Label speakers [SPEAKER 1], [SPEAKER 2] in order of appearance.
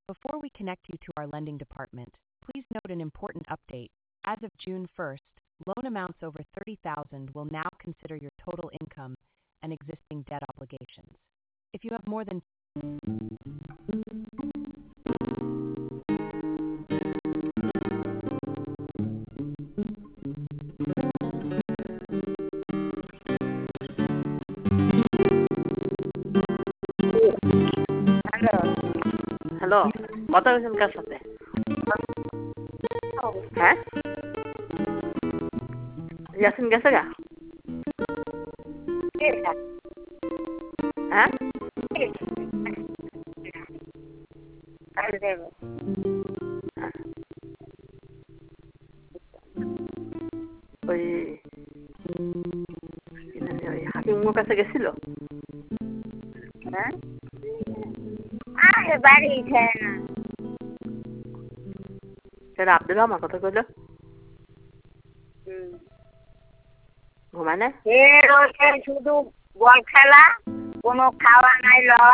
[SPEAKER 1] Before we connect you to our lending department, please note an important update. As of June 1st, loan amounts over $30,000 will now consider your total income and existing debt obligations. If you have more than
[SPEAKER 2] hello, কথা বলছেন কার সাথে? হ্যাঁ, ইয়াসিন গেছে গা? হ্যাঁ, ওই হাকিমের কাছে গেছিল।
[SPEAKER 3] বাড়ি না
[SPEAKER 2] সেটা আব্দুল আমার কথা কইল ঘুমায় না
[SPEAKER 3] শুধু বল খেলা, কোনো খাওয়া নাই লওয়া